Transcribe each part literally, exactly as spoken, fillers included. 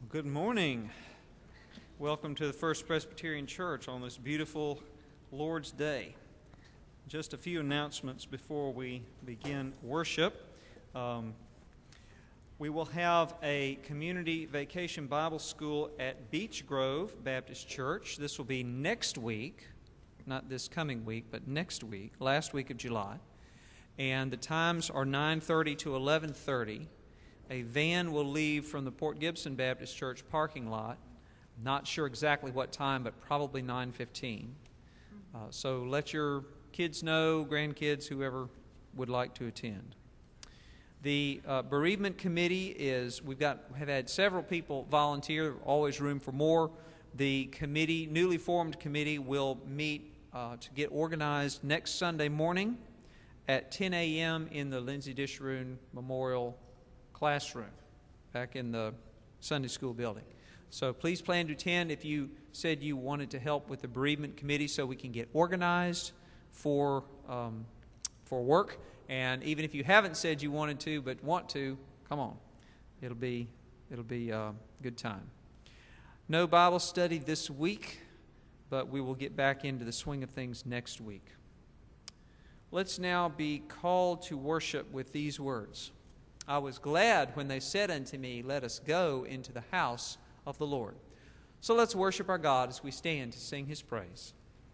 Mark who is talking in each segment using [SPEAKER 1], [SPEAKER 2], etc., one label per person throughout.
[SPEAKER 1] Good morning. Welcome to the First Presbyterian Church on this beautiful Lord's Day. Just a few announcements before we begin worship. Um, we will have a community vacation Bible school at Beech Grove Baptist Church. This will be next week, not this coming week, but next week, last week of July. And the times are nine thirty to eleven thirty. A van will leave from the Port Gibson Baptist Church parking lot. Not sure exactly what time, but probably nine fifteen. Uh, so let your kids know, grandkids, whoever would like to attend. The uh, bereavement committee is, we've got, have had several people volunteer, always room for more. The committee, newly formed committee, will meet uh, to get organized next Sunday morning at ten a.m. in the Lindsay Disharoon Memorial Classroom back in the Sunday school building. So please plan to attend if you said you wanted to help with the bereavement committee so we can get organized for um, for work. And even if you haven't said you wanted to but want to, come on. It'll be it'll be a good time. No Bible study this week, but we will get back into the swing of things next week. Let's now be called to worship with these words. I was glad when they said unto me, let us go into the house of the Lord. So let's worship our God as we stand to sing His praise.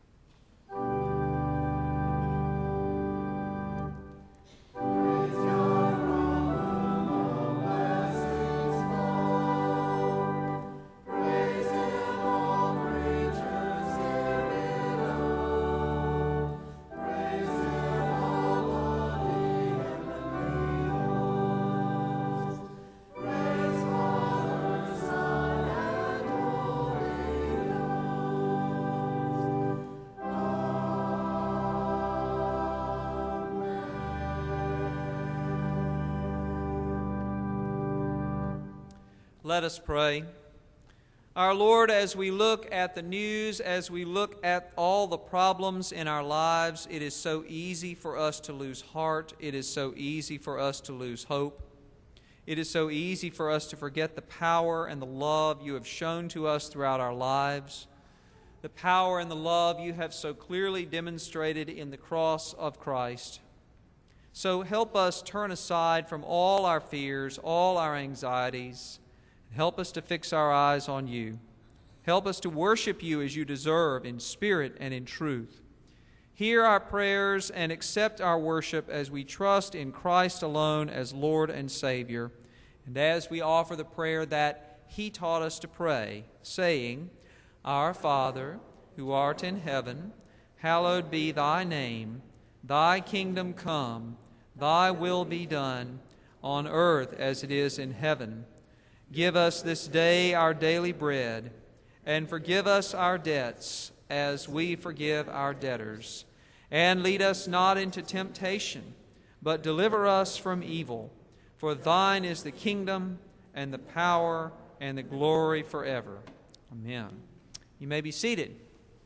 [SPEAKER 1] Let us pray. Our Lord, as we look at the news, as we look at all the problems in our lives, it is so easy for us to lose heart. It is so easy for us to lose hope. It is so easy for us to forget the power and the love you have shown to us throughout our lives, the power and the love you have so clearly demonstrated in the cross of Christ. So help us turn aside from all our fears, all our anxieties. Help us to fix our eyes on you. Help us to worship you as you deserve in spirit and in truth. Hear our prayers and accept our worship as we trust in Christ alone as Lord and Savior, and as we offer the prayer that He taught us to pray, saying, Our Father, who art in heaven, hallowed be thy name. Thy kingdom come, thy will be done, on earth as it is in heaven. Give us this day our daily bread, and forgive us our debts as we forgive our debtors. And lead us not into temptation, but deliver us from evil. For thine is the kingdom, and the power, and the glory forever. Amen. You may be seated.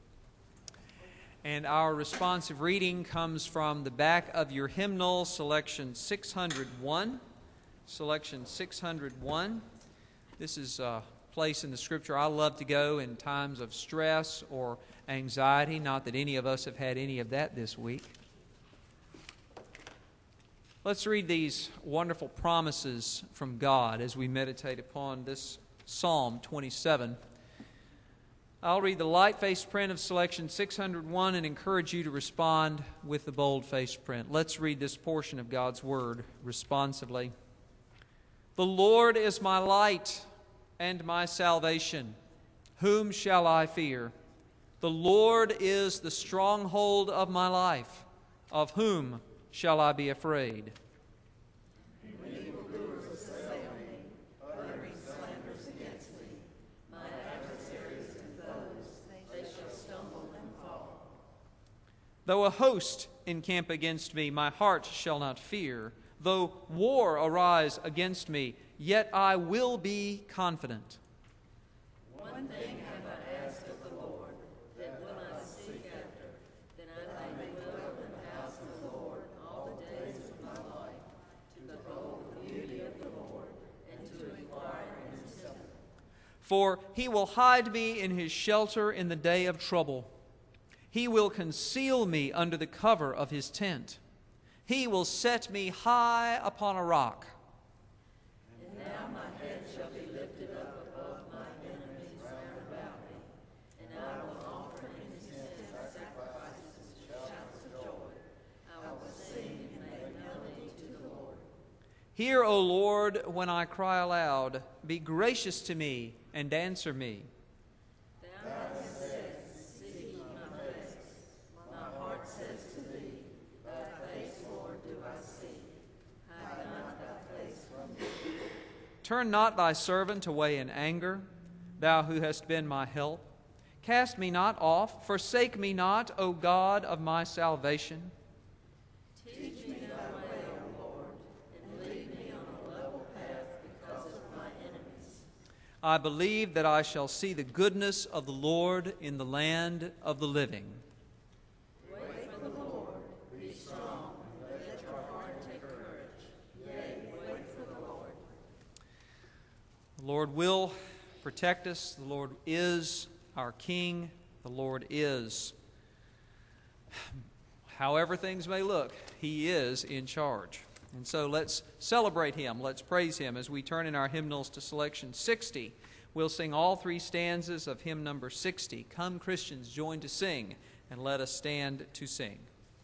[SPEAKER 1] And our responsive reading comes from the back of your hymnal, selection six hundred one. Selection six hundred one. This is a place in the Scripture I love to go in times of stress or anxiety. Not that any of us have had any of that this week. Let's read these wonderful promises from God as we meditate upon this Psalm twenty-seven. I'll read the light-faced print of selection six hundred one and encourage you to respond with the bold-faced print. Let's read this portion of God's Word responsively. The Lord is my light and my salvation. Whom shall I fear? The Lord is the stronghold of my life. Of whom shall I be afraid?
[SPEAKER 2] When evildoers assail me, uttering slanders against me, my adversaries and foes, they shall stumble and fall.
[SPEAKER 1] Though a host encamp against me, my heart shall not fear. Though war arise against me, yet I will be confident.
[SPEAKER 2] One thing have I asked of the Lord, that will I seek after, that I may dwell in the house of the Lord all the days of my life, to behold the beauty of the Lord, and to inquire in His temple.
[SPEAKER 1] For he will hide me in his shelter in the day of trouble. He will conceal me under the cover of his tent. He will set me high upon a rock.
[SPEAKER 2] And now my head shall be lifted up above my enemies round about me, and I will offer in his tent sacrifices and shouts of joy. I will sing and make melody to the Lord.
[SPEAKER 1] Hear, O Lord, when I cry aloud. Be gracious to me and answer me.
[SPEAKER 2] Thou hast said, seek my face. My heart says to thee, thy face, Lord, do I seek. Hide not thy face from me.
[SPEAKER 1] Turn not thy servant away in anger, thou who hast been my help. Cast me not off, forsake me not, O God of my salvation.
[SPEAKER 2] Teach me thy way, O Lord, and lead me on a level path because of my enemies.
[SPEAKER 1] I believe that I shall see the goodness of the Lord in the land of the living.
[SPEAKER 2] Wait for the Lord, be strong, let your heart take courage. Yea, wait for the Lord.
[SPEAKER 1] The Lord will protect us. The Lord is our King. The Lord is. However things may look, He is in charge. And so let's celebrate Him. Let's praise Him as we turn in our hymnals to selection sixty. We'll sing all three stanzas of hymn number sixty. Come, Christians, join to sing, and let us stand to sing.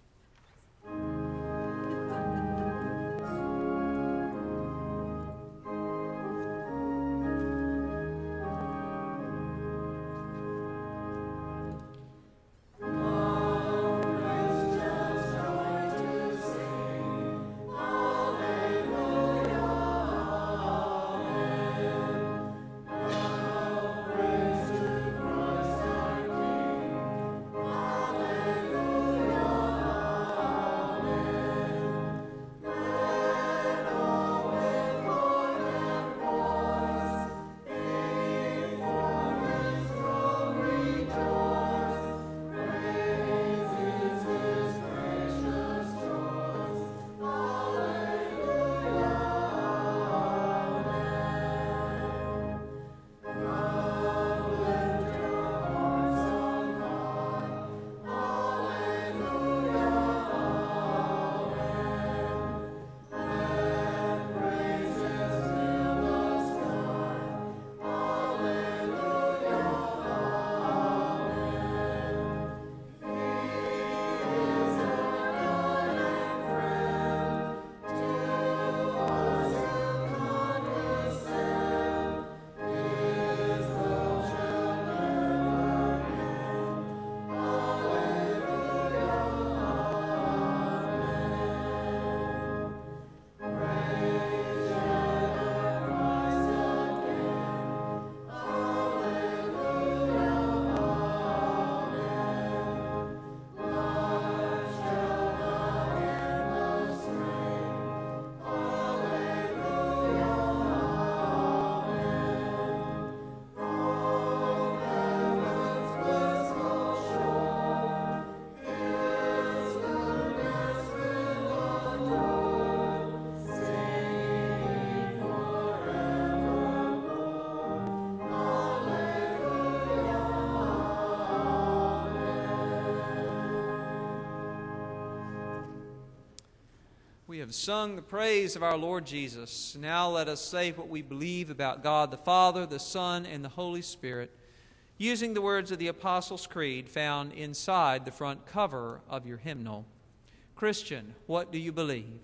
[SPEAKER 1] We have sung the praise of our Lord Jesus. Now let us say what we believe about God the Father, the Son, and the Holy Spirit, using the words of the Apostles' Creed found inside the front cover of your hymnal. Christian, what do you believe?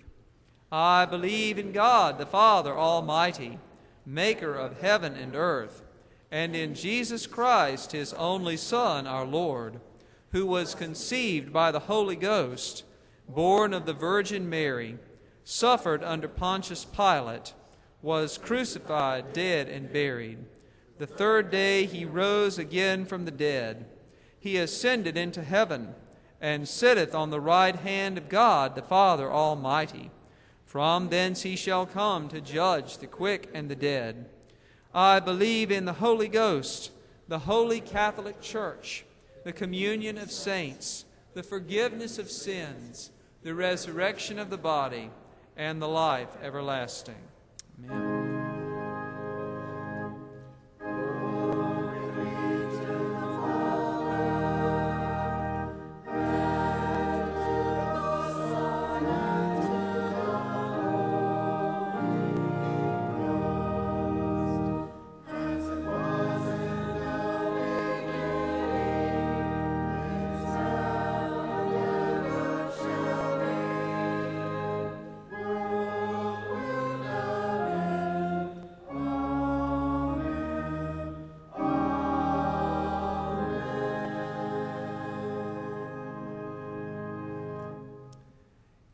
[SPEAKER 1] I believe in God the Father Almighty, maker of heaven and earth, and in Jesus Christ, His only Son, our Lord, who was conceived by the Holy Ghost, born of the Virgin Mary, suffered under Pontius Pilate, was crucified, dead, and buried. The third day He rose again from the dead. He ascended into heaven, and sitteth on the right hand of God the Father Almighty. From thence He shall come to judge the quick and the dead. I believe in the Holy Ghost, the holy Catholic Church, the communion of saints, the forgiveness of sins, the resurrection of the body, and the life everlasting. Amen.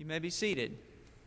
[SPEAKER 1] You may be seated.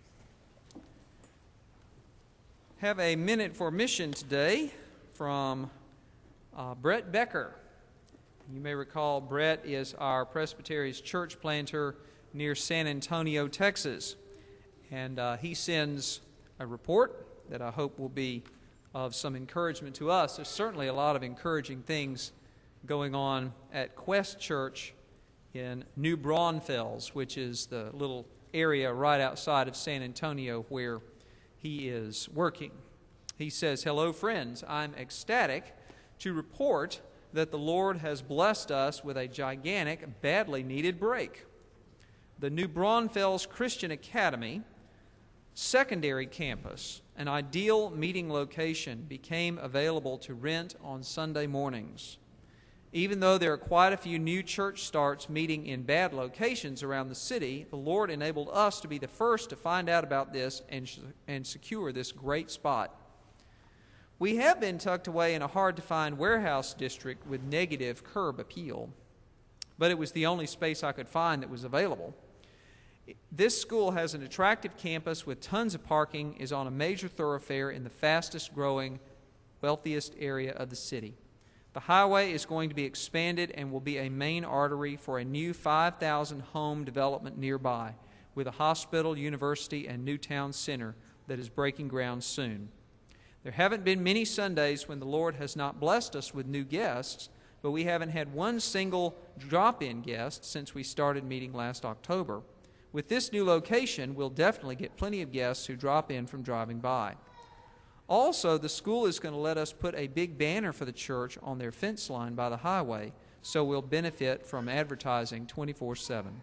[SPEAKER 1] Have a minute for mission today from uh, Brett Becker. You may recall Brett is our Presbyterian's church planter near San Antonio, Texas. And uh, he sends a report that I hope will be of some encouragement to us. There's certainly a lot of encouraging things going on at Quest Church in New Braunfels, which is the little area right outside of San Antonio where he is working. He says, "Hello, friends. I'm ecstatic to report that the Lord has blessed us with a gigantic, badly needed break. The New Braunfels Christian Academy secondary campus, an ideal meeting location, became available to rent on Sunday mornings. Even though there are quite a few new church starts meeting in bad locations around the city, the Lord enabled us to be the first to find out about this and, and secure this great spot. We have been tucked away in a hard-to-find warehouse district with negative curb appeal, but it was the only space I could find that was available. This school has an attractive campus with tons of parking, is on a major thoroughfare in the fastest-growing, wealthiest area of the city. The highway is going to be expanded and will be a main artery for a new five thousand home development nearby, with a hospital, university, and new town center that is breaking ground soon. There haven't been many Sundays when the Lord has not blessed us with new guests, but we haven't had one single drop-in guest since we started meeting last October. With this new location, we'll definitely get plenty of guests who drop in from driving by. Also, the school is going to let us put a big banner for the church on their fence line by the highway, so we'll benefit from advertising twenty-four seven.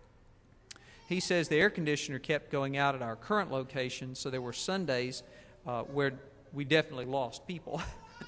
[SPEAKER 1] He says the air conditioner kept going out at our current location, so there were Sundays uh, where we definitely lost people.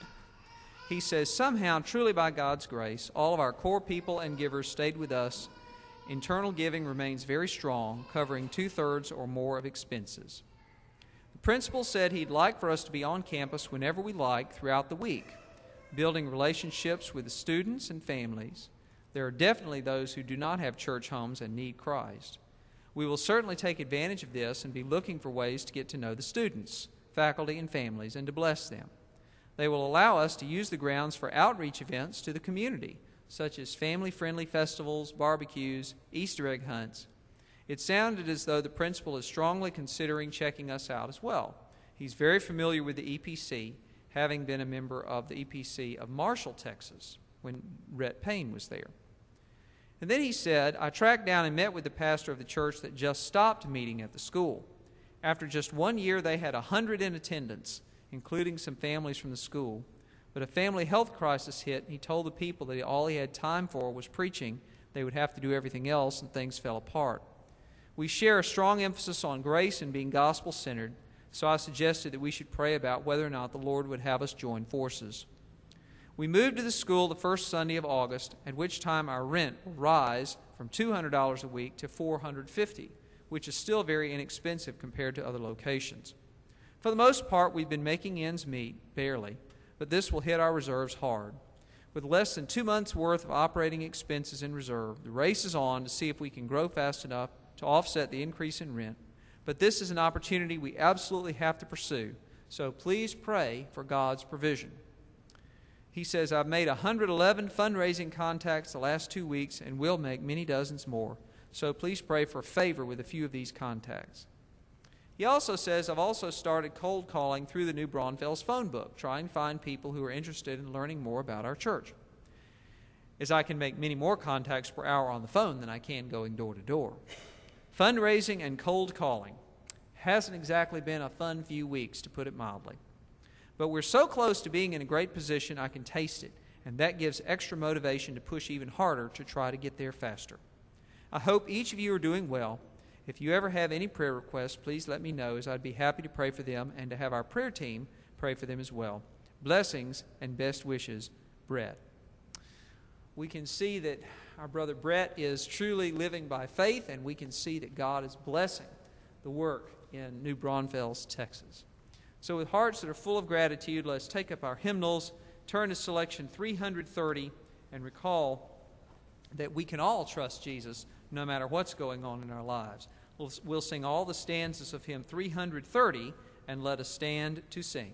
[SPEAKER 1] He says, somehow, truly by God's grace, all of our core people and givers stayed with us. Internal giving remains very strong, covering two-thirds or more of expenses. The principal said he'd like for us to be on campus whenever we like throughout the week, building relationships with the students and families. There are definitely those who do not have church homes and need Christ. We will certainly take advantage of this and be looking for ways to get to know the students, faculty, and families, and to bless them. They will allow us to use the grounds for outreach events to the community, such as family-friendly festivals, barbecues, Easter egg hunts. It sounded as though the principal is strongly considering checking us out as well. He's very familiar with the E P C, having been a member of the E P C of Marshall, Texas, when Rhett Payne was there. And then he said, I tracked down and met with the pastor of the church that just stopped meeting at the school. After just one year, they had a hundred in attendance, including some families from the school. But a family health crisis hit, and he told the people that all he had time for was preaching. They would have to do everything else, and things fell apart. We share a strong emphasis on grace and being gospel-centered, so I suggested that we should pray about whether or not the Lord would have us join forces. We moved to the school the first Sunday of August, at which time our rent will rise from two hundred dollars a week to four hundred fifty dollars, which is still very inexpensive compared to other locations. For the most part, we've been making ends meet, barely, but this will hit our reserves hard. With less than two months' worth of operating expenses in reserve, the race is on to see if we can grow fast enough to offset the increase in rent. But this is an opportunity we absolutely have to pursue, so please pray for God's provision. He says, I've made one hundred eleven fundraising contacts the last two weeks and will make many dozens more, so please pray for favor with a few of these contacts. He also says, I've also started cold calling through the New Braunfels phone book, trying to find people who are interested in learning more about our church, as I can make many more contacts per hour on the phone than I can going door to door. Fundraising and cold calling hasn't exactly been a fun few weeks, to put it mildly. But we're so close to being in a great position I can taste it, and that gives extra motivation to push even harder to try to get there faster. I hope each of you are doing well. If you ever have any prayer requests, please let me know, as I'd be happy to pray for them and to have our prayer team pray for them as well. Blessings and best wishes, Brett. We can see that our brother Brett is truly living by faith, and we can see that God is blessing the work in New Braunfels, Texas. So with hearts that are full of gratitude, let's take up our hymnals, turn to selection three hundred thirty, and recall that we can all trust Jesus no matter what's going on in our lives. We'll, we'll sing all the stanzas of hymn three hundred thirty, and let us stand to sing.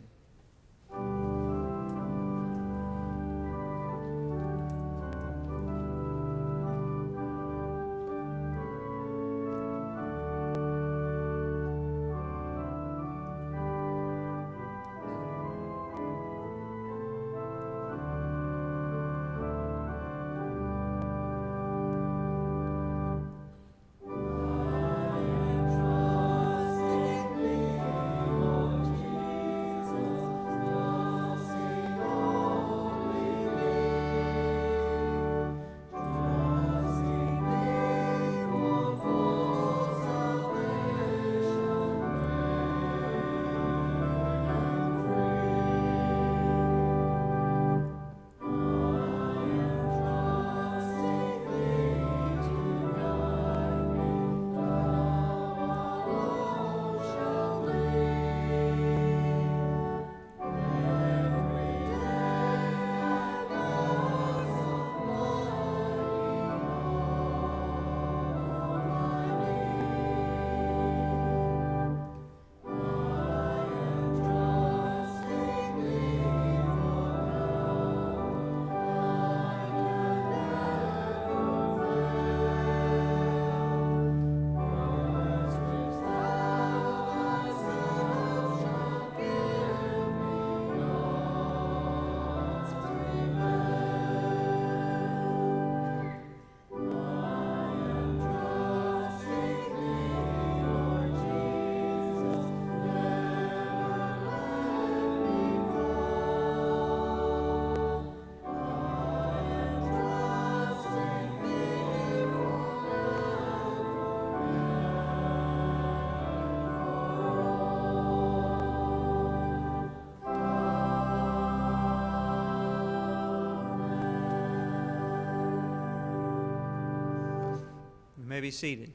[SPEAKER 1] May be seated.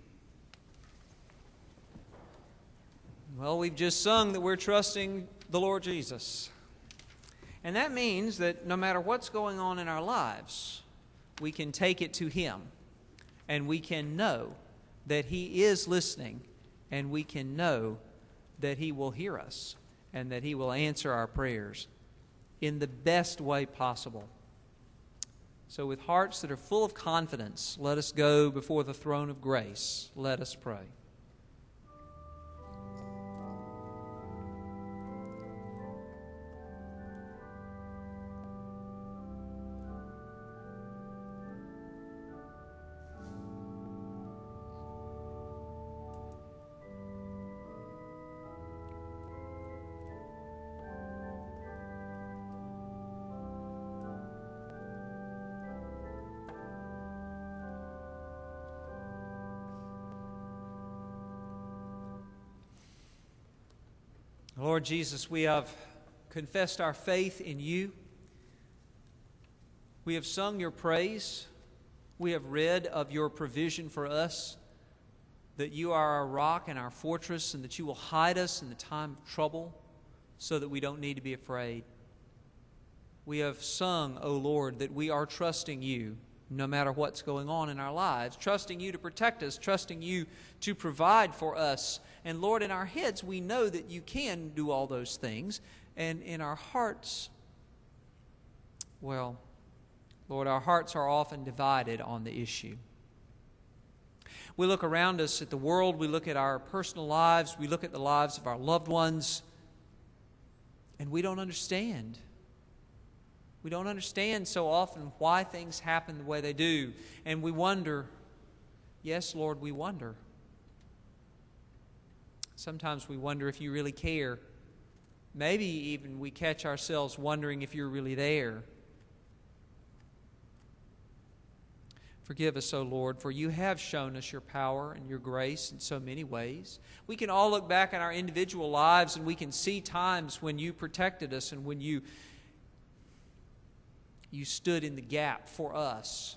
[SPEAKER 1] Well, we've just sung that we're trusting the Lord Jesus. And that means that no matter what's going on in our lives, we can take it to Him. And we can know that He is listening. And we can know that He will hear us. And that He will answer our prayers in the best way possible. So with hearts that are full of confidence, let us go before the throne of grace. Let us pray. Lord Jesus, we have confessed our faith in You. We have sung Your praise. We have read of Your provision for us, that You are our rock and our fortress, and that You will hide us in the time of trouble so that we don't need to be afraid. We have sung, O Lord, that we are trusting You no matter what's going on in our lives, trusting You to protect us, trusting You to provide for us. And Lord, in our heads, we know that You can do all those things. And in our hearts, well, Lord, our hearts are often divided on the issue. We look around us at the world, we look at our personal lives, we look at the lives of our loved ones, and we don't understand. We don't understand so often why things happen the way they do. And we wonder, yes, Lord, we wonder. Sometimes we wonder if You really care. Maybe even we catch ourselves wondering if You're really there. Forgive us, O Lord, for You have shown us Your power and Your grace in so many ways. We can all look back on our individual lives and we can see times when You protected us and when You You stood in the gap for us.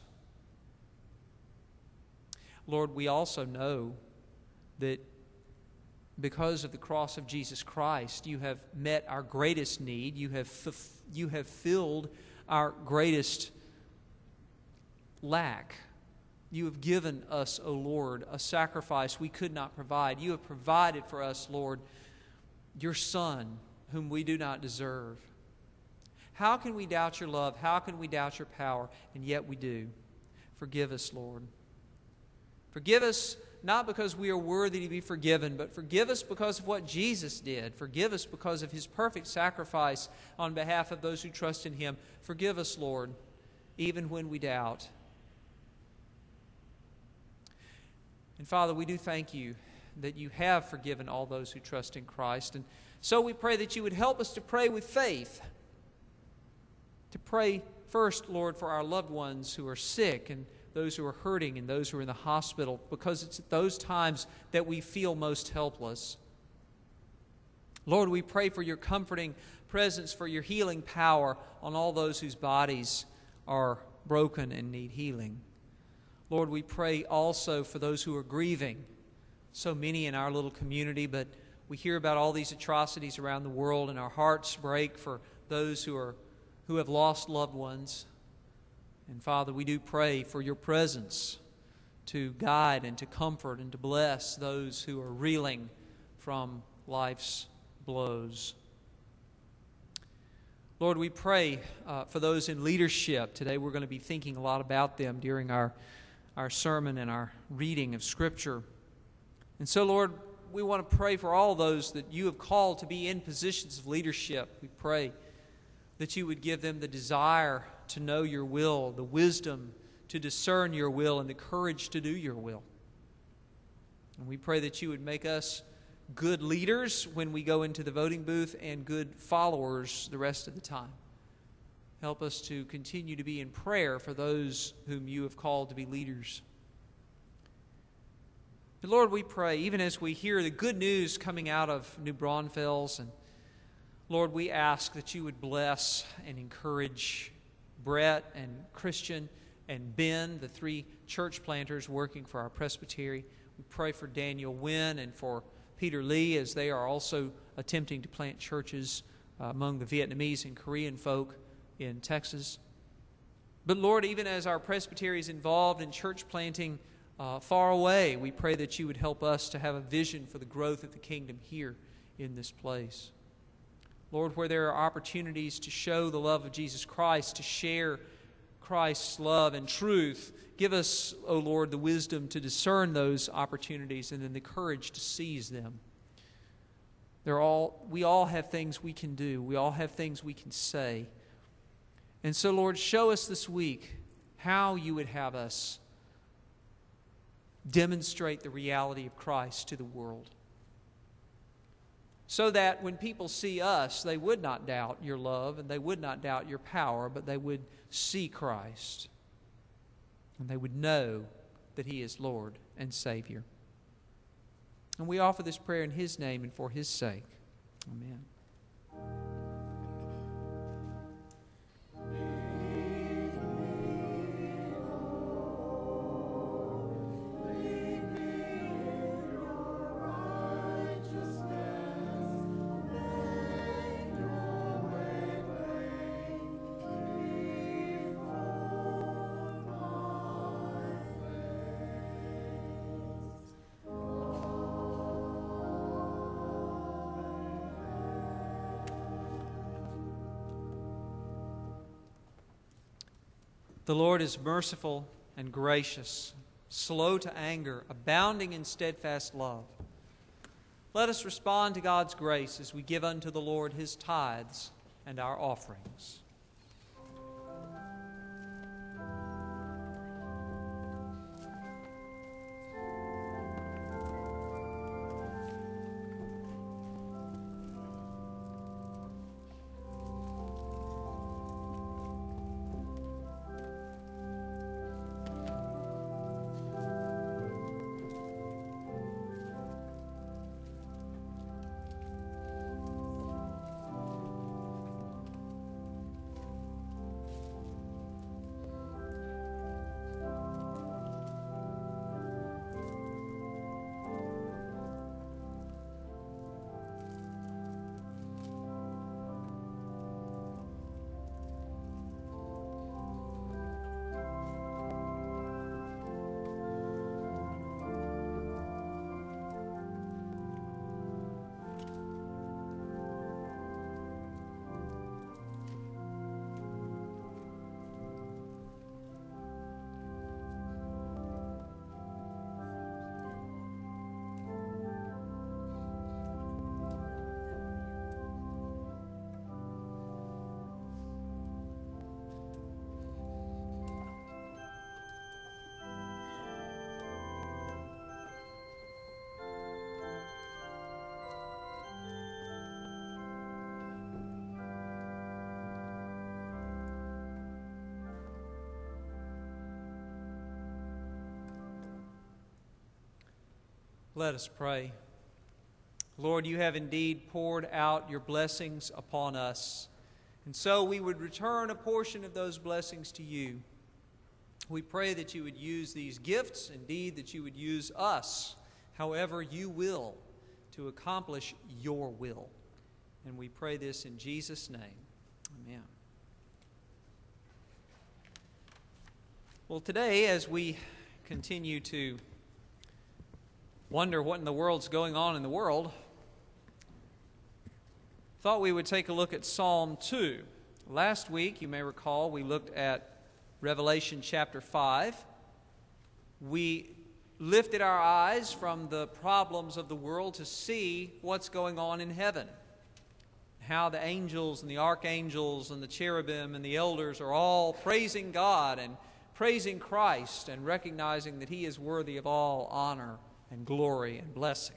[SPEAKER 1] Lord, we also know that because of the cross of Jesus Christ, You have met our greatest need. You have, f- you have filled our greatest lack.
[SPEAKER 3] You have given us, O Lord, a sacrifice we could not provide. You have provided for us, Lord, your Son, whom we do not deserve. How can we doubt your love? How can we doubt your power? And yet we do. Forgive us, Lord. Forgive us not because we are worthy to be forgiven, but forgive us because of what Jesus did. Forgive us because of his perfect sacrifice on behalf of those who trust in him. Forgive us, Lord, even when we doubt. And Father, we do thank you that you have forgiven all those who trust in Christ. And so we pray that you would help us to pray with faith. To pray first, Lord, for our loved ones who are sick and those who are hurting and those who are in the hospital, because it's at those times that we feel most helpless. Lord, we pray for your comforting presence, for your healing power on all those whose bodies are broken and need healing. Lord, we pray also for those who are grieving. So many in our little community, but we hear about all these atrocities around the world, and our hearts break for those who are who have lost loved ones. And Father, we do pray for your presence to guide and to comfort and to bless those who are reeling from life's blows. Lord, we pray uh, for those in leadership. Today we're going to be thinking a lot about them during our, our sermon and our reading of Scripture. And so, Lord, we want to pray for all those that you have called to be in positions of leadership. We pray that you would give them the desire to know your will, the wisdom to discern your will, and the courage to do your will. And we pray that you would make us good leaders when we go into the voting booth and good followers the rest of the time. Help us to continue to be in prayer for those whom you have called to be leaders. But Lord, we pray, even as we hear the good news coming out of New Braunfels, and Lord, we ask that you would bless and encourage Brett and Christian and Ben, the three church planters working for our presbytery. We pray for Daniel Wynn and for Peter Lee as they are also attempting to plant churches uh, among the Vietnamese and Korean folk in Texas. But Lord, even as our presbytery is involved in church planting uh, far away, we pray that you would help us to have a vision for the growth of the kingdom here in this place. Lord, where there are opportunities to show the love of Jesus Christ, to share Christ's love and truth, give us, O Lord, the wisdom to discern those opportunities and then the courage to seize them. They're all, we all have things we can do. We all have things we can say. And so, Lord, show us this week how you would have us demonstrate the reality of Christ to the world, so that when people see us, they would not doubt your love and they would not doubt your power, but they would see Christ and they would know that he is Lord and Savior. And we offer this prayer in his name and for his sake. Amen. The Lord is merciful and gracious, slow to anger, abounding in steadfast love. Let us respond to God's grace as we give unto the Lord his tithes and our offerings. Let us pray. Lord, you have indeed poured out your blessings upon us, and so we would return a portion of those blessings to you. We pray that you would use these gifts, indeed that you would use us, however you will, to accomplish your will. And we pray this in Jesus' name. Amen. Well, today, as we continue to wonder what in the world's going on in the world, thought we would take a look at Psalm two. Last week, you may recall, we looked at Revelation chapter five. We lifted our eyes from the problems of the world to see what's going on in heaven. How the angels and the archangels and the cherubim and the elders are all praising God and praising Christ and recognizing that He is worthy of all honor and glory and blessing.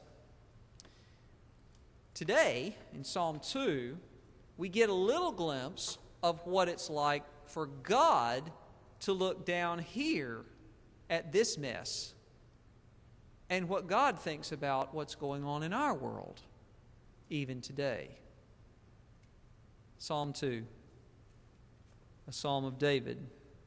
[SPEAKER 3] Today, in Psalm two, we get a little glimpse of what it's like for God to look down here at this mess and what God thinks about what's going on in our world, even today. Psalm two, a psalm of David.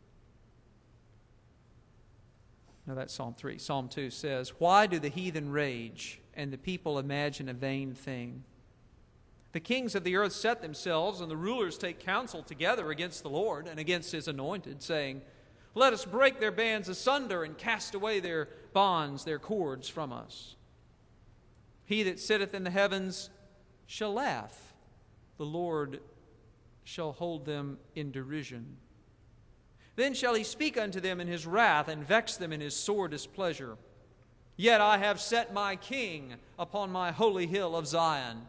[SPEAKER 3] No, that's Psalm three. Psalm two says, "Why do the heathen rage and the people imagine a vain thing? The kings of the earth set themselves, and the rulers take counsel together against the Lord and against His anointed, saying, Let us break their bands asunder and cast away their bonds, their cords from us. He that sitteth in the heavens shall laugh. The Lord shall hold them in derision. Then shall He speak unto them in His wrath and vex them in His sore displeasure. Yet I have set my King upon my holy hill of Zion.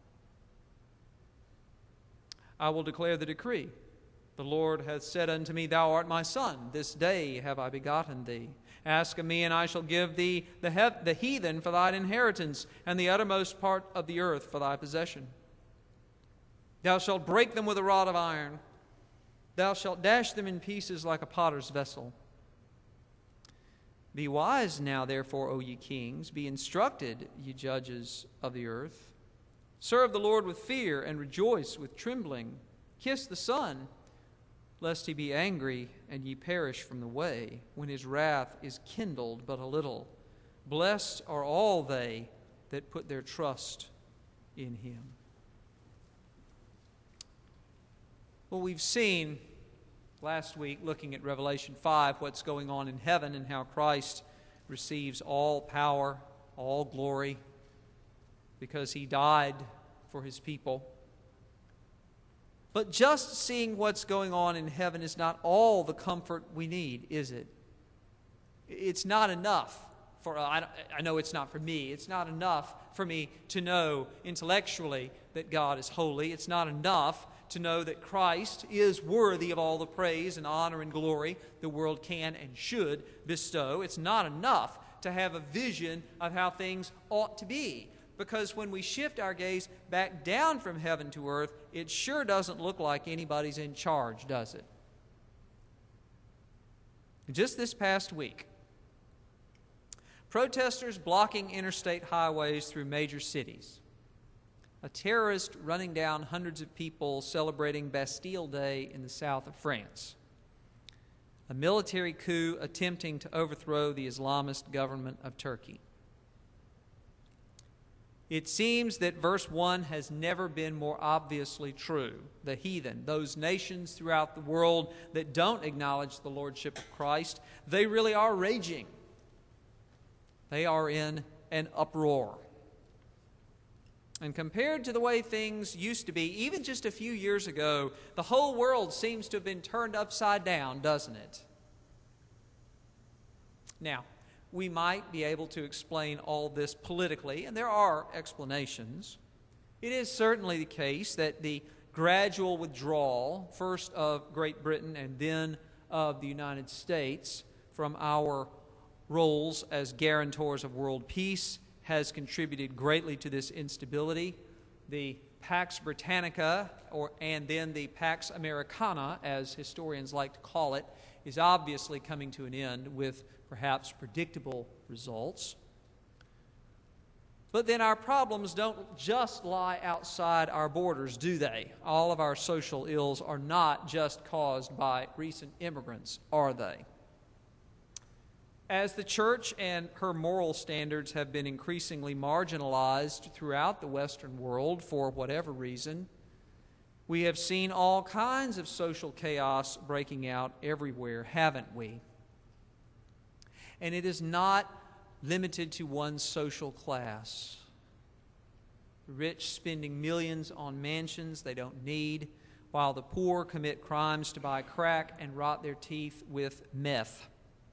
[SPEAKER 3] I will declare the decree. The Lord hath said unto me, Thou art my son. This day have I begotten thee. Ask of me, and I shall give thee the, he- the heathen for thine inheritance, and the uttermost part of the earth for thy possession. Thou shalt break them with a rod of iron. Thou shalt dash them in pieces like a potter's vessel. Be wise now, therefore, O ye kings. Be instructed, ye judges of the earth. Serve the Lord with fear and rejoice with trembling. Kiss the Son, lest He be angry and ye perish from the way, when His wrath is kindled but a little. Blessed are all they that put their trust in Him." Well, we've seen last week, looking at Revelation five, what's going on in heaven and how Christ receives all power, all glory, because He died for His people. But just seeing what's going on in heaven is not all the comfort we need, is it? It's not enough for, I, I know it's not for me, it's not enough for me to know intellectually that God is holy. It's not enough to know that Christ is worthy of all the praise and honor and glory the world can and should bestow. It's not enough to have a vision of how things ought to be. Because when we shift our gaze back down from heaven to earth, it sure doesn't look like anybody's in charge, does it? Just this past week, protesters blocking interstate highways through major cities, a terrorist running down hundreds of people celebrating Bastille Day in the south of France, a military coup attempting to overthrow the Islamist government of Turkey. It seems that verse one has never been more obviously true. The heathen, those nations throughout the world that don't acknowledge the lordship of Christ, they really are raging. They are in an uproar. And compared to the way things used to be, even just a few years ago, the whole world seems to have been turned upside down, doesn't it? Now, we might be able to explain all this politically, and there are explanations. It is certainly the case that the gradual withdrawal, first of Great Britain and then of the United States, from our roles as guarantors of world peace has contributed greatly to this instability. The Pax Britannica, or, and then the Pax Americana, as historians like to call it, is obviously coming to an end with perhaps predictable results. But then our problems don't just lie outside our borders, do they? All of our social ills are not just caused by recent immigrants, are they? As the church and her moral standards have been increasingly marginalized throughout the Western world for whatever reason, we have seen all kinds of social chaos breaking out everywhere, haven't we? And it is not limited to one social class. The rich spending millions on mansions they don't need, while the poor commit crimes to buy crack and rot their teeth with meth.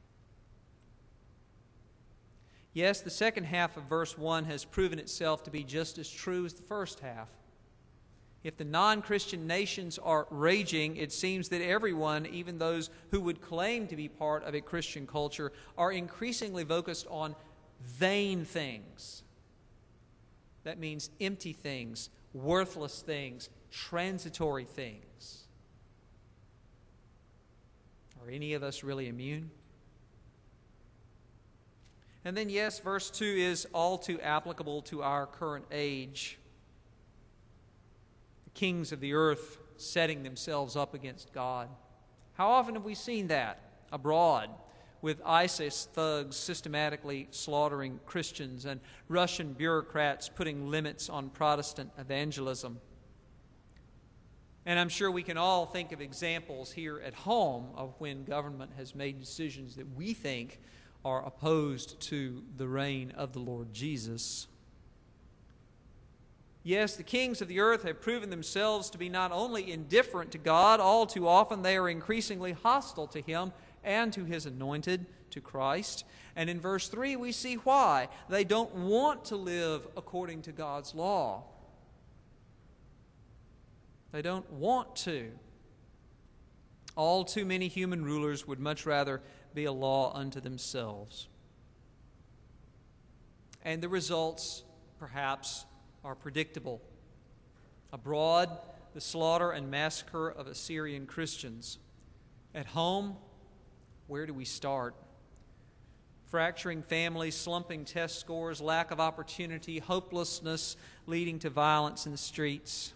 [SPEAKER 3] Yes, the second half of verse one has proven itself to be just as true as the first half. If the non-Christian nations are raging, it seems that everyone, even those who would claim to be part of a Christian culture, are increasingly focused on vain things. That means empty things, worthless things, transitory things. Are any of us really immune? And then, yes, verse two is all too applicable to our current age. The kings of the earth setting themselves up against God. How often have we seen that abroad, with ISIS thugs systematically slaughtering Christians and Russian bureaucrats putting limits on Protestant evangelism? And I'm sure we can all think of examples here at home of when government has made decisions that we think are opposed to the reign of the Lord Jesus. Yes, the kings of the earth have proven themselves to be not only indifferent to God, all too often they are increasingly hostile to Him and to His anointed, to Christ. And in verse three we see why. They don't want to live according to God's law. They don't want to. All too many human rulers would much rather be a law unto themselves. And the results, perhaps, are predictable. Abroad, the slaughter and massacre of Assyrian Christians. At home, where do we start? Fracturing families, slumping test scores, lack of opportunity, hopelessness leading to violence in the streets.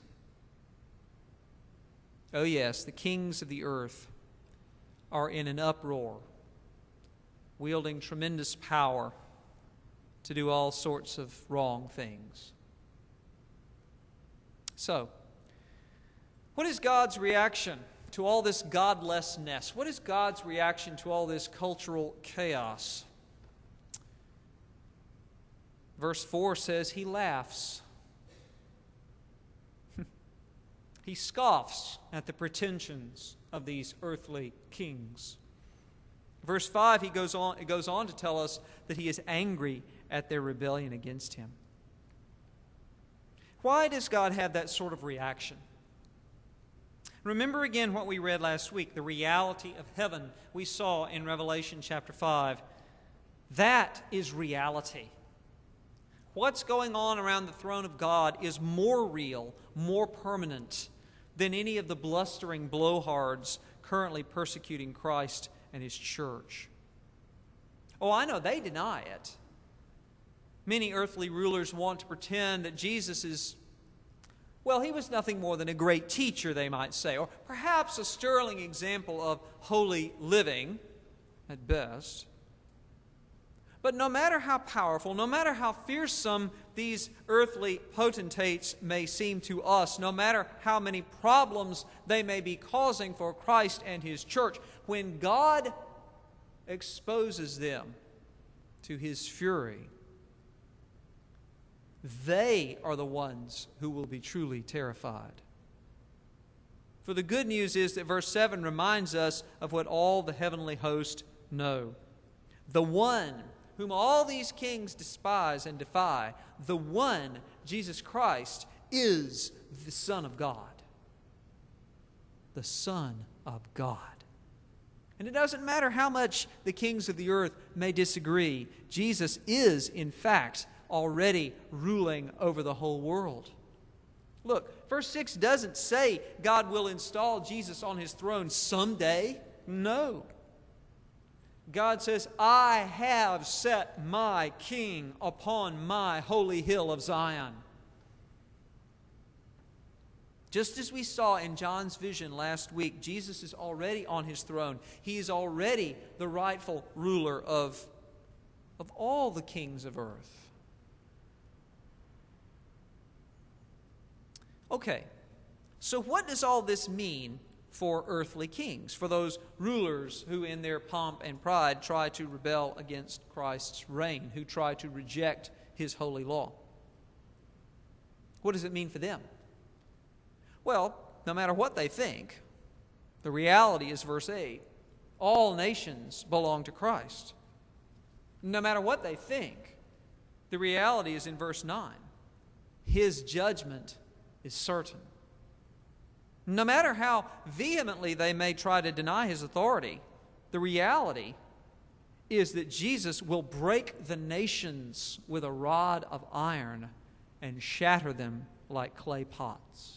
[SPEAKER 3] Oh yes, the kings of the earth are in an uproar, wielding tremendous power to do all sorts of wrong things. So, what is God's reaction to all this godlessness? What is God's reaction to all this cultural chaos? Verse four says He laughs. He scoffs at the pretensions of these earthly kings. Verse five, he goes on, it goes on to tell us that He is angry at their rebellion against Him. Why does God have that sort of reaction? Remember again what we read last week, the reality of heaven we saw in Revelation chapter five. That is reality. What's going on around the throne of God is more real, more permanent than any of the blustering blowhards currently persecuting Christ and His church. Oh, I know they deny it. Many earthly rulers want to pretend that Jesus is, well, He was nothing more than a great teacher, they might say, or perhaps a sterling example of holy living at best. But no matter how powerful, no matter how fearsome these earthly potentates may seem to us, no matter how many problems they may be causing for Christ and His church, when God exposes them to His fury, they are the ones who will be truly terrified. For the good news is that verse seven reminds us of what all the heavenly host know. The one whom all these kings despise and defy, the one, Jesus Christ, is the Son of God. The Son of God. And it doesn't matter how much the kings of the earth may disagree, Jesus is, in fact, already ruling over the whole world. Look, verse six doesn't say God will install Jesus on His throne someday. No. God says, I have set my king upon my holy hill of Zion. Just as we saw in John's vision last week, Jesus is already on his throne. He is already the rightful ruler of, of all the kings of earth. Okay, so what does all this mean for earthly kings, for those rulers who in their pomp and pride try to rebel against Christ's reign, who try to reject his holy law? What does it mean for them? Well, no matter what they think, the reality is verse eight. All nations belong to Christ. No matter what they think, the reality is in verse nine. His judgment is certain. No matter how vehemently they may try to deny his authority, the reality is that Jesus will break the nations with a rod of iron and shatter them like clay pots.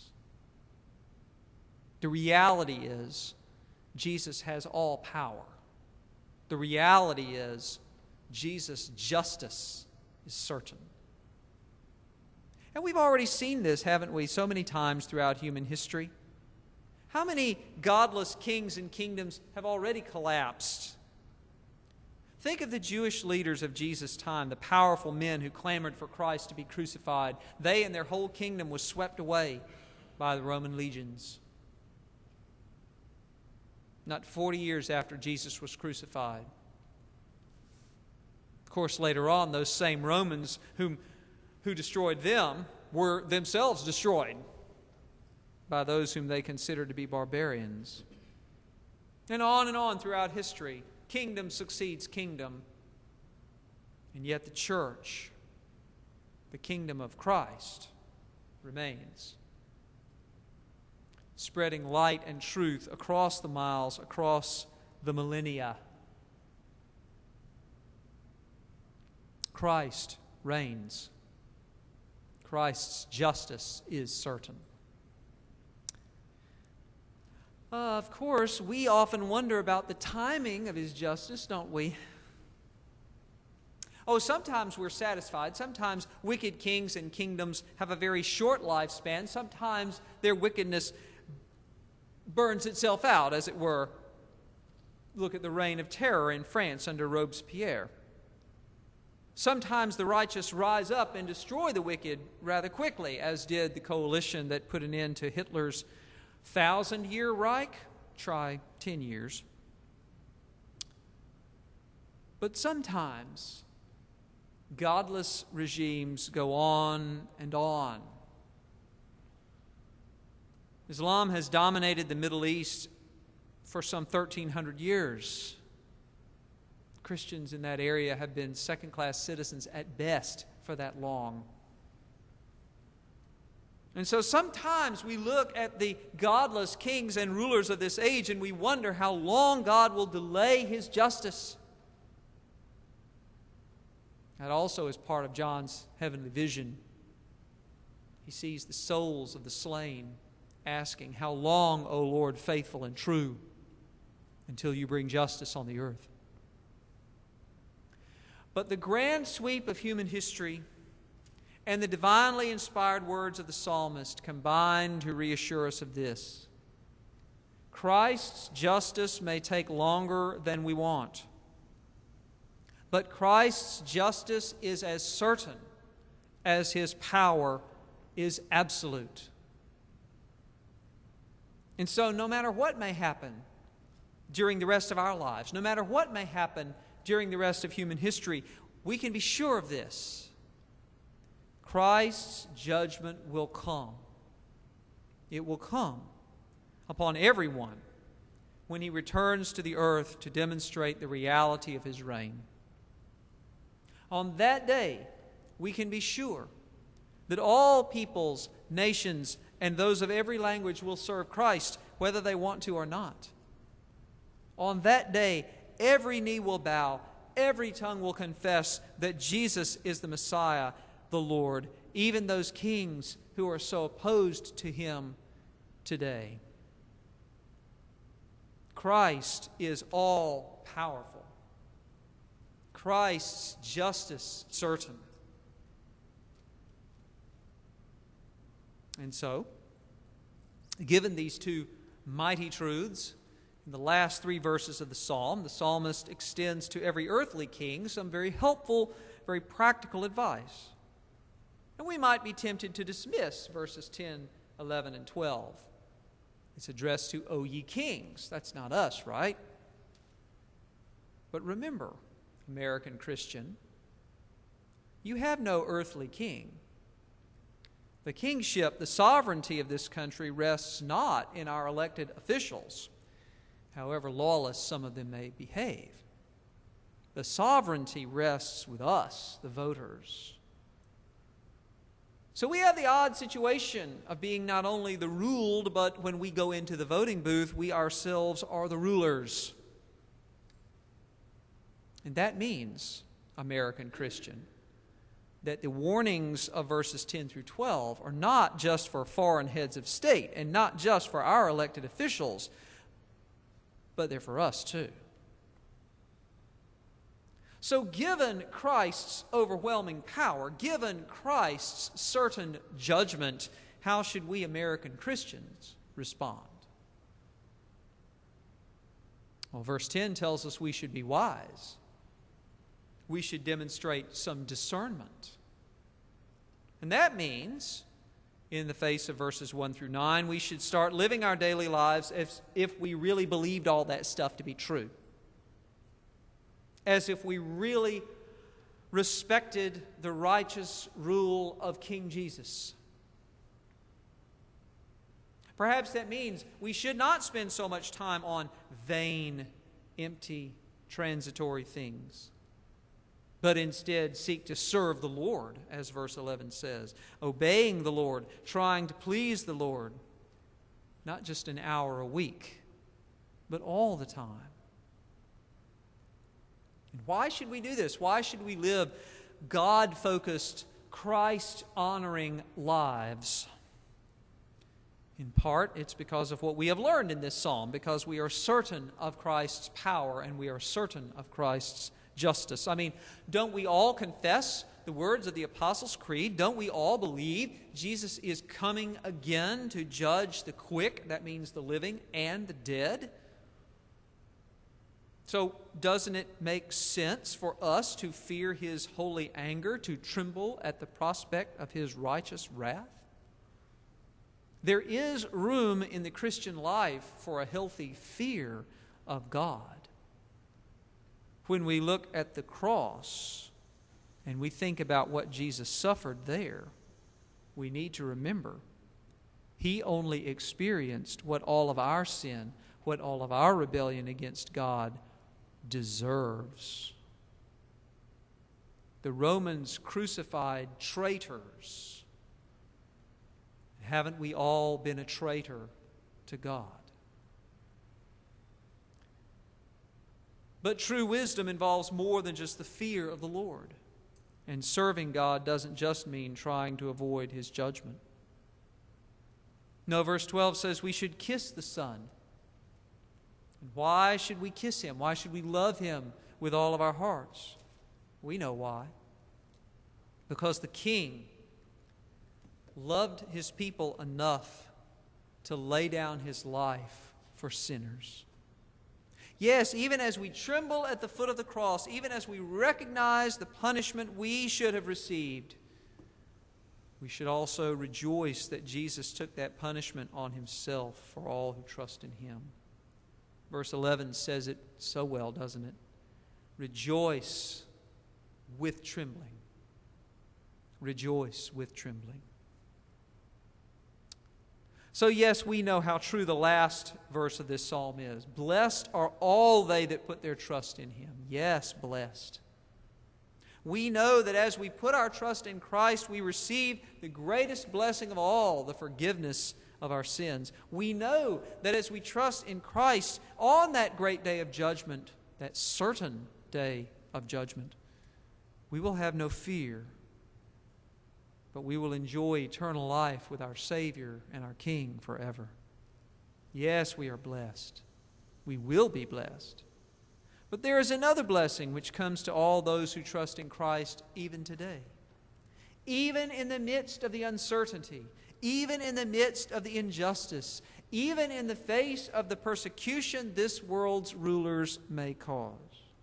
[SPEAKER 3] The reality is Jesus has all power. The reality is Jesus' justice is certain. And we've already seen this, haven't we, so many times throughout human history? How many godless kings and kingdoms have already collapsed? Think of the Jewish leaders of Jesus' time, the powerful men who clamored for Christ to be crucified. They and their whole kingdom was swept away by the Roman legions. Not forty years after Jesus was crucified. Of course, later on, those same Romans whom, who destroyed them were themselves destroyed by those whom they considered to be barbarians. And on and on throughout history, kingdom succeeds kingdom. And yet the church, the kingdom of Christ, remains, spreading light and truth across the miles, across the millennia. Christ reigns. Christ's justice is certain. Uh, of course, we often wonder about the timing of his justice, don't we? Oh, sometimes we're satisfied. Sometimes wicked kings and kingdoms have a very short lifespan. Sometimes their wickedness burns itself out, as it were. Look at the reign of terror in France under Robespierre. Sometimes the righteous rise up and destroy the wicked rather quickly, as did the coalition that put an end to Hitler's thousand-year Reich. Try ten years. But sometimes godless regimes go on and on. Islam has dominated the Middle East for some thirteen hundred years. Christians in that area have been second-class citizens at best for that long. And so sometimes we look at the godless kings and rulers of this age and we wonder how long God will delay his justice. That also is part of John's heavenly vision. He sees the souls of the slain asking, "How long, O Lord, faithful and true, until you bring justice on the earth?" But the grand sweep of human history and the divinely inspired words of the psalmist combine to reassure us of this. Christ's justice may take longer than we want, but Christ's justice is as certain as his power is absolute. And so no matter what may happen during the rest of our lives, no matter what may happen during the rest of human history, we can be sure of this. Christ's judgment will come. It will come upon everyone when he returns to the earth to demonstrate the reality of his reign. On that day, we can be sure that all peoples, nations, and those of every language will serve Christ, whether they want to or not. On that day, every knee will bow, every tongue will confess that Jesus is the Messiah, the Lord, even those kings who are so opposed to him today. Christ is all powerful. Christ's justice certain. And so, given these two mighty truths, in the last three verses of the psalm, the psalmist extends to every earthly king some very helpful, very practical advice. And we might be tempted to dismiss verses ten, eleven, and twelve. It's addressed to, O ye kings. That's not us, right? But remember, American Christian, you have no earthly king. The kingship, the sovereignty of this country rests not in our elected officials, however lawless some of them may behave. The sovereignty rests with us, the voters. So we have the odd situation of being not only the ruled, but when we go into the voting booth, we ourselves are the rulers. And that means, American Christian, that the warnings of verses ten through twelve are not just for foreign heads of state and not just for our elected officials, but they're for us too. So given Christ's overwhelming power, given Christ's certain judgment, how should we American Christians respond? Well, verse ten tells us we should be wise. We should demonstrate some discernment. And that means, in the face of verses one through nine, we should start living our daily lives as if we really believed all that stuff to be true. As if we really respected the righteous rule of King Jesus. Perhaps that means we should not spend so much time on vain, empty, transitory things, but instead seek to serve the Lord, as verse eleven says, obeying the Lord, trying to please the Lord, not just an hour a week, but all the time. And why should we do this? Why should we live God-focused, Christ-honoring lives? In part, it's because of what we have learned in this psalm, because we are certain of Christ's power and we are certain of Christ's justice. I mean, don't we all confess the words of the Apostles' Creed? Don't we all believe Jesus is coming again to judge the quick, that means the living, and the dead? So doesn't it make sense for us to fear His holy anger, to tremble at the prospect of His righteous wrath? There is room in the Christian life for a healthy fear of God. When we look at the cross and we think about what Jesus suffered there, we need to remember He only experienced what all of our sin, what all of our rebellion against God deserves. The Romans crucified traitors. Haven't we all been a traitor to God? But true wisdom involves more than just the fear of the Lord. And serving God doesn't just mean trying to avoid His judgment. No, verse twelve says we should kiss the Son. And why should we kiss Him? Why should we love Him with all of our hearts? We know why. Because the King loved His people enough to lay down His life for sinners. Yes, even as we tremble at the foot of the cross, even as we recognize the punishment we should have received, we should also rejoice that Jesus took that punishment on Himself for all who trust in Him. Verse eleven says it so well, doesn't it? Rejoice with trembling. Rejoice with trembling. So yes, we know how true the last verse of this psalm is. Blessed are all they that put their trust in Him. Yes, blessed. We know that as we put our trust in Christ, we receive the greatest blessing of all, the forgiveness of our sins. We know that as we trust in Christ on that great day of judgment, that certain day of judgment, we will have no fear, but we will enjoy eternal life with our Savior and our King forever. Yes, we are blessed. We will be blessed. But there is another blessing which comes to all those who trust in Christ even today. Even in the midst of the uncertainty, even in the midst of the injustice, even in the face of the persecution this world's rulers may cause.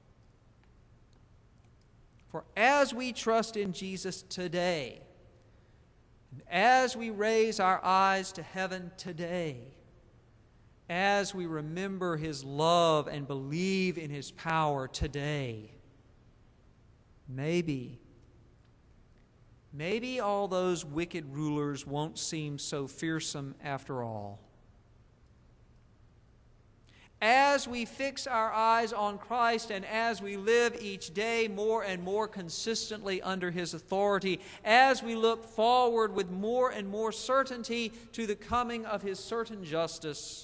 [SPEAKER 3] For as we trust in Jesus today, and as we raise our eyes to heaven today, as we remember His love and believe in His power today, maybe, maybe all those wicked rulers won't seem so fearsome after all. As we fix our eyes on Christ and as we live each day more and more consistently under His authority, as we look forward with more and more certainty to the coming of His certain justice,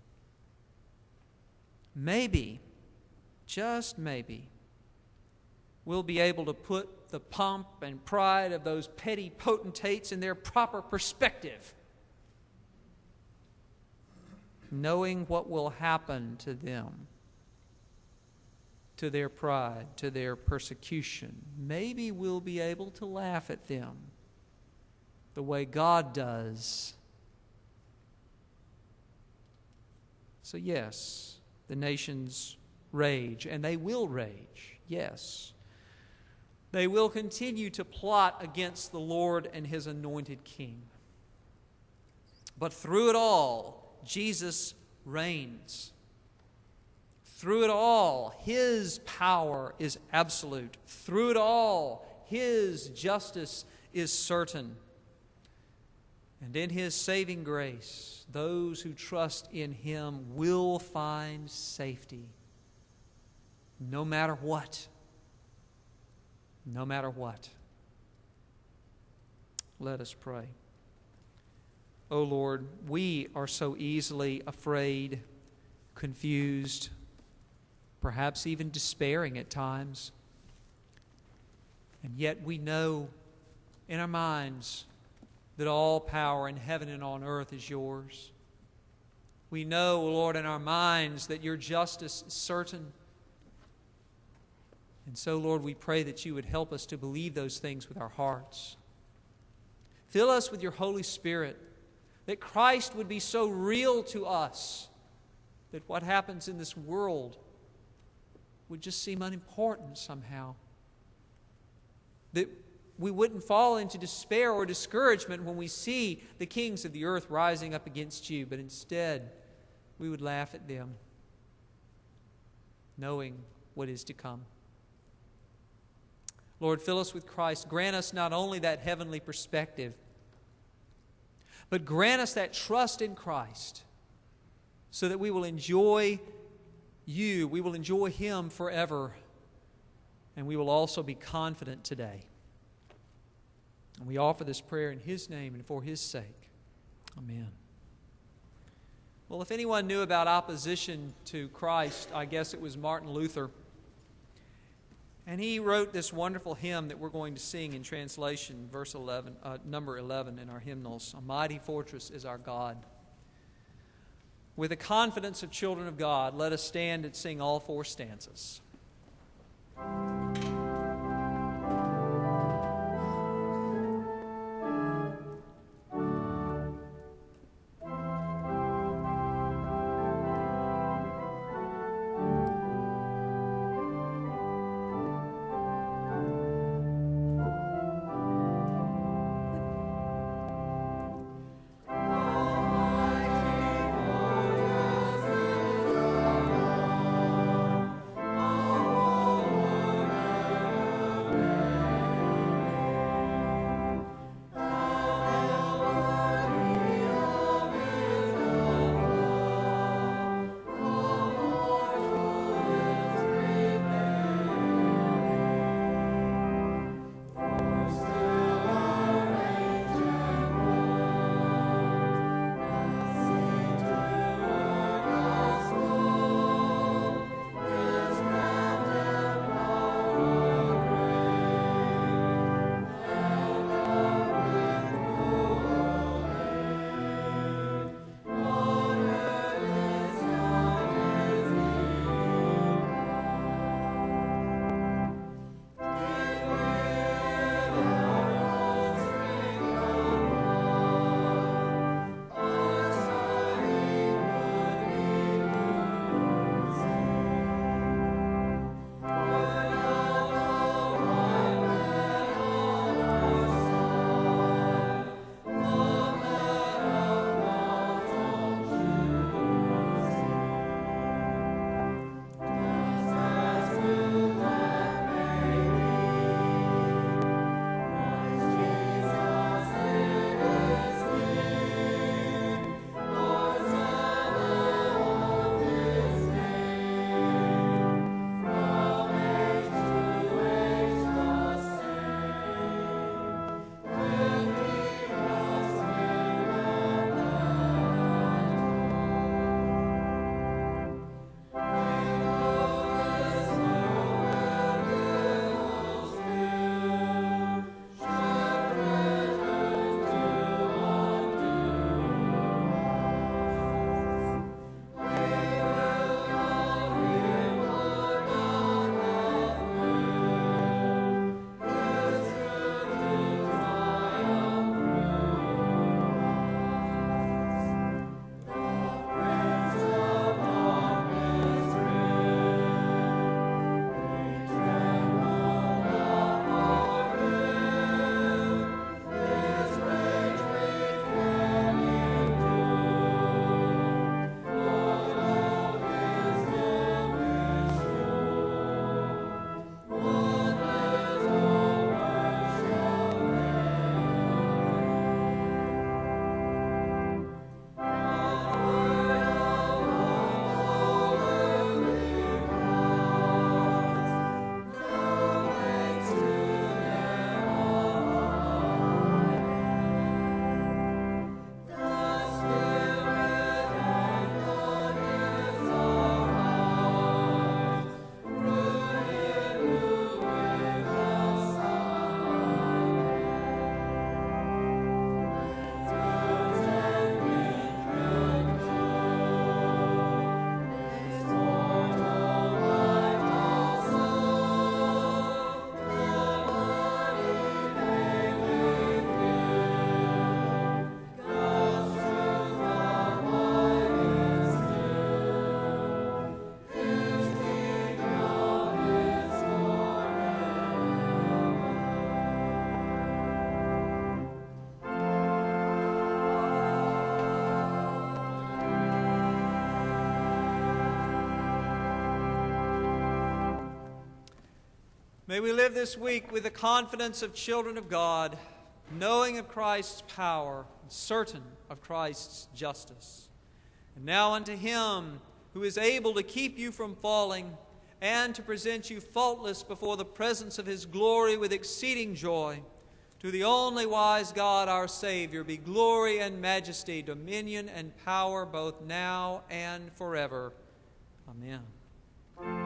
[SPEAKER 3] maybe, just maybe, we'll be able to put the pomp and pride of those petty potentates in their proper perspective, knowing what will happen to them, to their pride, to their persecution. Maybe we'll be able to laugh at them the way God does. So yes, the nations rage, and they will rage, yes. They will continue to plot against the Lord and His anointed King. But through it all, Jesus reigns. Through it all, His power is absolute. Through it all, His justice is certain. And in His saving grace, those who trust in Him will find safety, no matter what. No matter what. Let us pray. O Lord, we are so easily afraid, confused, perhaps even despairing at times. And yet we know in our minds that all power in heaven and on earth is yours. We know, O Lord, in our minds that your justice is certain. And so, Lord, we pray that you would help us to believe those things with our hearts. Fill us with your Holy Spirit, that Christ would be so real to us that what happens in this world would just seem unimportant somehow. That we wouldn't fall into despair or discouragement when we see the kings of the earth rising up against you, but instead we would laugh at them, knowing what is to come. Lord, fill us with Christ. Grant us not only that heavenly perspective, but grant us that trust in Christ so that we will enjoy you, we will enjoy Him forever, and we will also be confident today. And we offer this prayer in His name and for His sake. Amen. Well, if anyone knew about opposition to Christ, I guess it was Martin Luther. And he wrote this wonderful hymn that we're going to sing in translation, verse eleven, uh, number eleven in our hymnals. A mighty fortress is our God. With the confidence of children of God, let us stand and sing all four stanzas.
[SPEAKER 2] Oh
[SPEAKER 3] May we live this week with the confidence of children of God, knowing of Christ's power, and certain of Christ's justice. And now unto Him who is able to keep you from falling and to present you faultless before the presence of His glory with exceeding joy, to the only wise God our Savior, be glory and majesty, dominion and power both now and forever. Amen.